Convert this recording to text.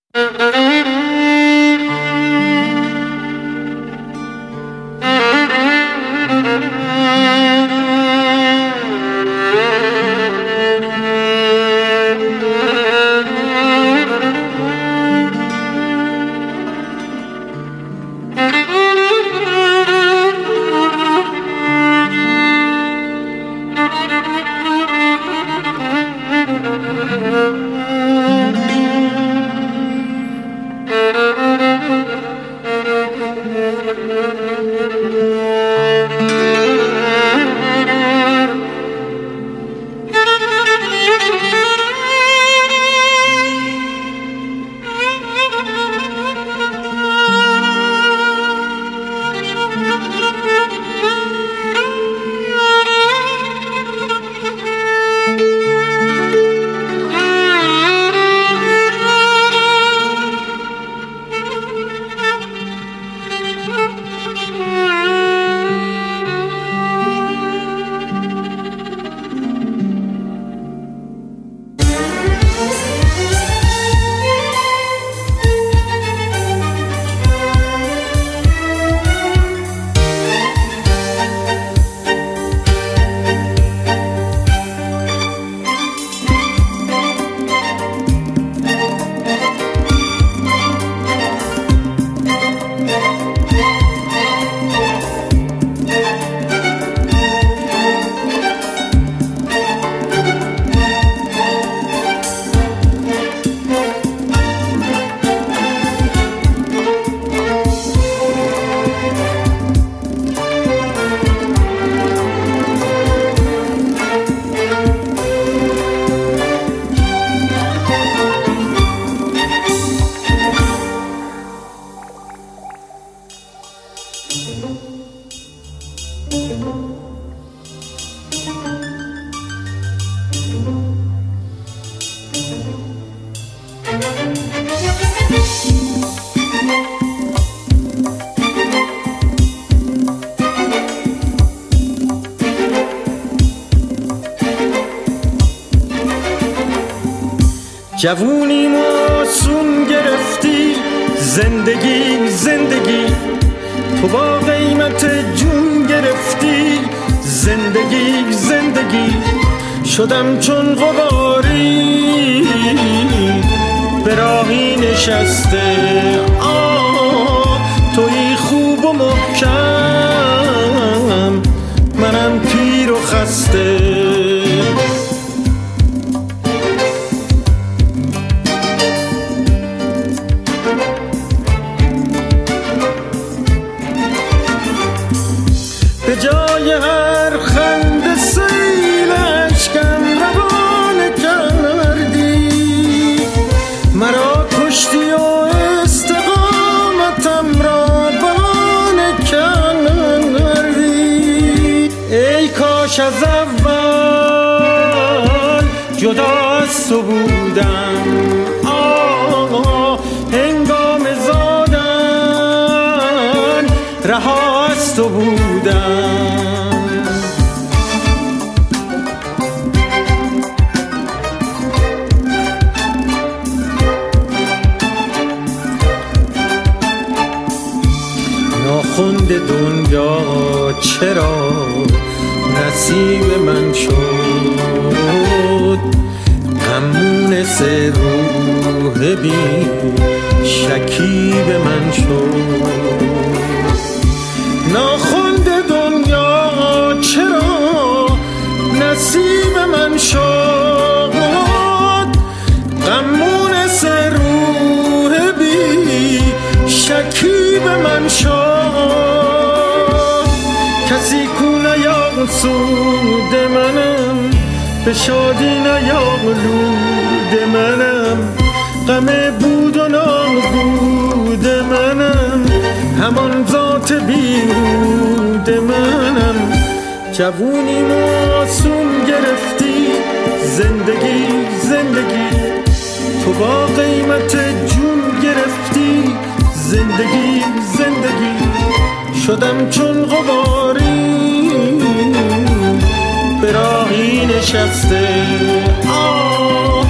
جوونی معصوم گرفتی زندگی زندگی، تو با قیمت جون گرفتی زندگی زندگی. شدم چون غباری به راهی نشسته، تویی خوب و محکم، منم پیر و خسته. به جای هر خنده سیل اشکم روان کردی، مرا کشتی و استقامتم را بهانه کردی. ای کاش از اول جدا از تو بودم، هنگام زادن رها از تو بودم. ناخوند دنیا چرا نصیب من شد، همونس روح بی شکیب من شد. ناخوند دنیا چرا نصیب من شد، غمونس روح بی شکیب من شد. کسی کو نیاد سود منم، به شادی نیالود منم، غم بود و نابود منم، همان ذات بیهود منم. جوونی معصوم گرفتی زندگی زندگی، تو با قیمت جون گرفتی زندگی زندگی. شدم چون غباری به راهی نشسته،